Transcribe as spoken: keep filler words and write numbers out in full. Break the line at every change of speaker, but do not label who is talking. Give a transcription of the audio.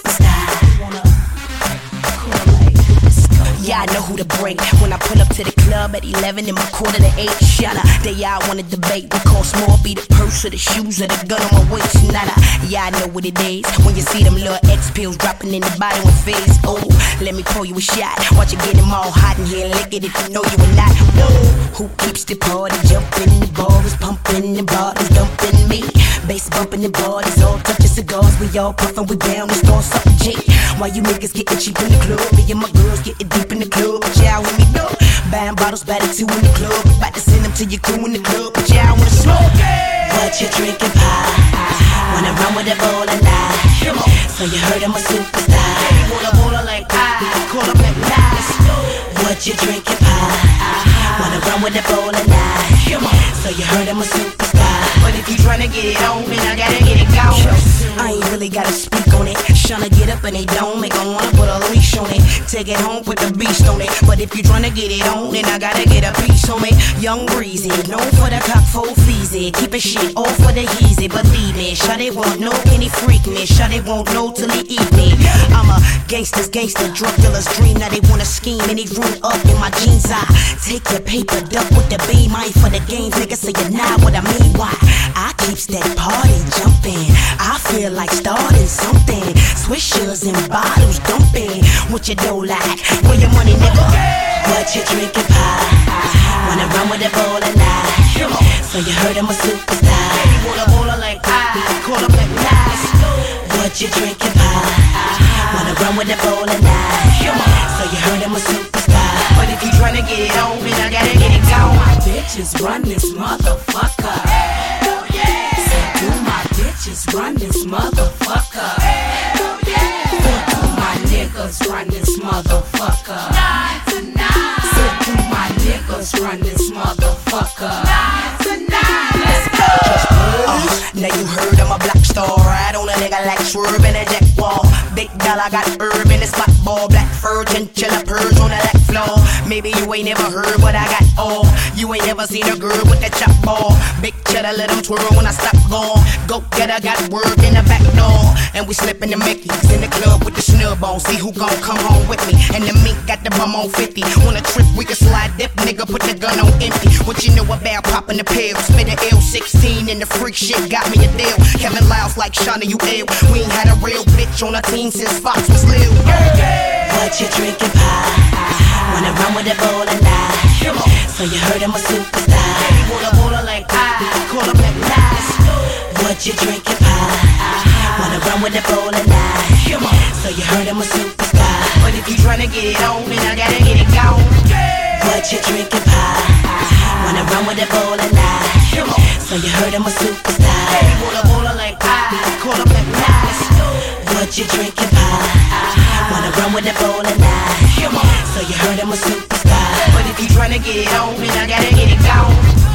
superstar. Yeah, I know who to bring when I pull up to the club at eleven in my quarter to eight. Shut up, they all wanna debate what costs more, be the purse or the shoes or the gun on my waist. Nada, yeah, I know what it is when you see them little X pills dropping in the bottle and face. Oh, let me pour you a shot, watch you get them all hot in here and lick it if you know you are not. Whoa, who keeps the party jumping? The bars pumping, the bodies dumping me. Bass bumping the bodies, all touching cigars. We all puffin', we down to start something G. Why you niggas getting cheap in the club? Me and my girls getting deep in the club, but y'all with me though. Buying bottles, by the two in the club. About to send them to your crew in the club, but y'all wanna smoke it. What you drinking, pie? Wanna run with the ball or not? So you heard I'm a superstar. Baby, wanna baller like pie? Call up like lies. What you drinking, pie? Wanna run with the ball or not? So you heard I'm a superstar. But if you tryna get it on, then I gotta get it going. I ain't really gotta speak on it. Tryna get up and they don't make them wanna put a leash on it. Take it home, put the beast on it. But if you tryna get it on, then I gotta get a piece on it. Young Breezy, known for the cock full feezy. Keep it shit all for the easy. Believe me, Shawty won't know, can he freak me? Shawty won't know till he eat me. I'm a gangster's gangster, drug dealer's dream. Now they wanna scheme and they run up in my jeans. I take your paper, duck with the beam. I ain't for the game, nigga, so you know what I mean. Why? I keeps that party jumping. I feel like starting something. Swishers and bottles dumping. What you do like? Where your money, nigga? What you drinking, pie? Wanna run with the ball or not? So you heard I'm a superstar. Baby, wanna baller like pie? Call up like lies. What you drinking, pie? Wanna run with the ball or not? So you heard I'm a superstar. But if you tryna get it on, then I gotta get it going. My bitches run this motherfucker. Hell yeah. So do my bitches run this motherfucker. Hell yeah. So do my niggas run this motherfucker. Not tonight. So do my niggas run this motherfucker. Not tonight. Let's go. Uh, now you heard I'm a black star. Ride on a nigga like Swerve in a jack wall. Big dollar got herb in the spot ball. Black fur, chinchilla purge on the lack floor. Maybe you ain't never heard what I got all. You ain't never seen a girl with that chop ball. Big cheddar, let them twirl when I stop gone. Go get her, got work in the back door. And we slippin' the Mickeys in the club with the snub on. See who gon' come home with me. And the mink got the bum on fifty. On a trip we can slide dip, nigga, put the gun on empty. What you know about poppin' the pills? Spit an L sixteen and the freak shit got me a deal. Kevin Lyles like Shawnna, you ill. We ain't had a real bitch on our team since Fox was little. What you drinking, pie? Wanna run with the ball or not? So you heard I'm a superstar. Baby, wanna baller like pie? Call up like lies. What you drinking, pie? Wanna run with the ball or not? So you heard I'm a superstar. But if you tryna get it on, then I gotta get it going. What you drinking, pie? Wanna run with the ball or not? So you heard I'm a superstar. Baby, wanna baller like pie? Call up like lies. What you drinking, pie? Wanna run with the ball or not? So you heard I'm a superstar. But if you tryna get it on, then I gotta get it going.